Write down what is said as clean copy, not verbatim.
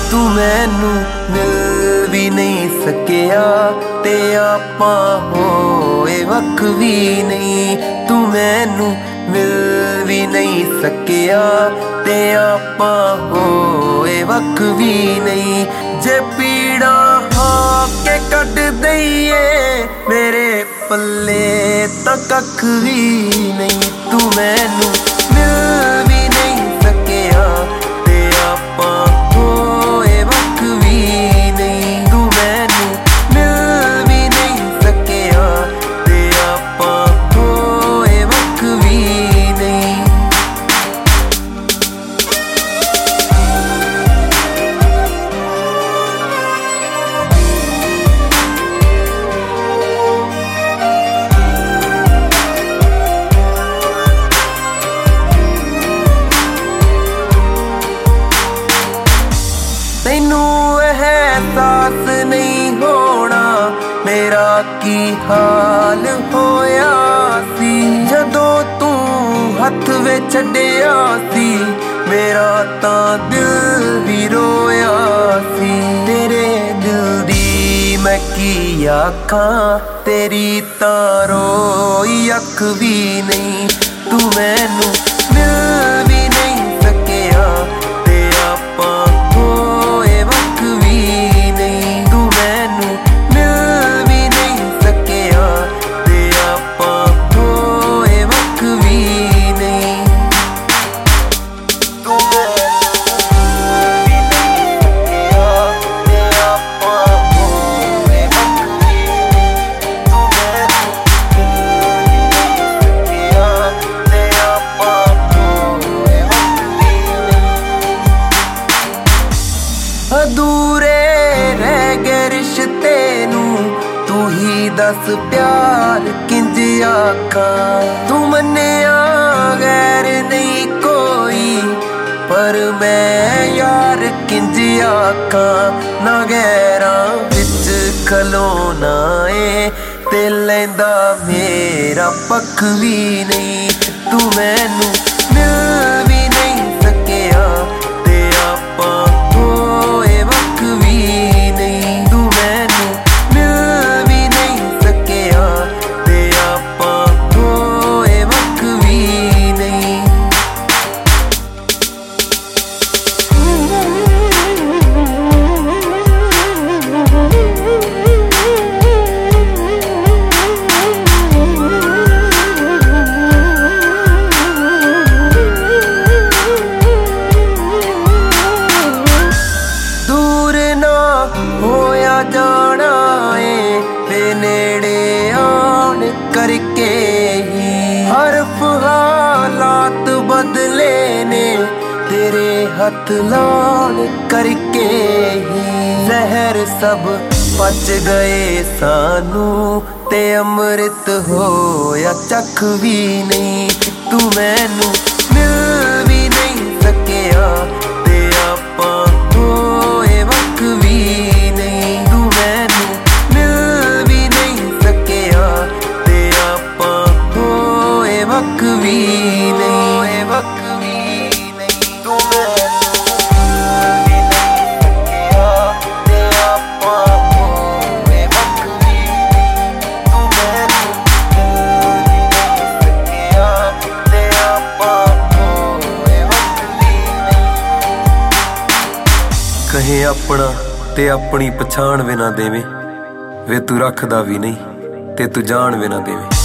तू मैनू मिल भी नहीं सकिया ते आपां होए वख भी नहीं। तू मैनू मिल भी नहीं सकिया ते आपां होए वख भी नहीं। जे पीड़ा के कट दईए मेरे पल्ले तां कख भी नहीं। तू मैनू मिल भी नहीं सकिया ते आपां होए वख भी नहीं। तू मैनू मिल भी नहीं सकिया ते आपां होए वख भी नहीं। तैनू एहसास नहीं होना मेरा की हाल होया सी जदों तू हथ वे छड्डिया सी। मेरा तां दिल भी रोया सी। तेरे दिल दी मैं की आखां तेरी तां रोई अख भी नहीं। तू मैनू मिल भी नहीं सकिया ते आपां होए वख भी नहीं। तू मैनू मिल भी नहीं सकिया ते आपां होए वख भी नहीं। तू अधूरे रह गए रिश्ते नू तू ही दस प्यार किंज आखां। तू मन्निया गैर नहीं कोई पर मैं यार किंज आखां। ना गैरां विच खलोना ए ते लैंदा मेरा पख भी नहीं। तू मैनू मिल भी नहीं सकिया ते आपां होए वख भी नहीं। तू मैनू मिल भी नहीं सकिया ते आपां होए वख भी नहीं। दूर ना होया जाना ए ते नेड़े आन करके ही हरफ हालात बदले ने तेरे हथ लान करके ही। जहर सब पच गए सानू ते अमृत होया चख भी नहीं। तू मैनू मिल भी नहीं सकिया ते आपां होए वख भी नहीं। तू मैनू मिल भी नहीं सकिया ते आपां होए वख भी नहीं। होए वख भी नहीं। तू मैनू मिल भी नहीं सकिया ते आपां होए वख भी नहीं। तू मैनू मिल भी नहीं सकिया ते आपां होए वख भी नहीं। कहे अपना ते अपनी पछाण वे ना देवे वे तू रखदा भी नहीं ते तू जान वे ना देवे।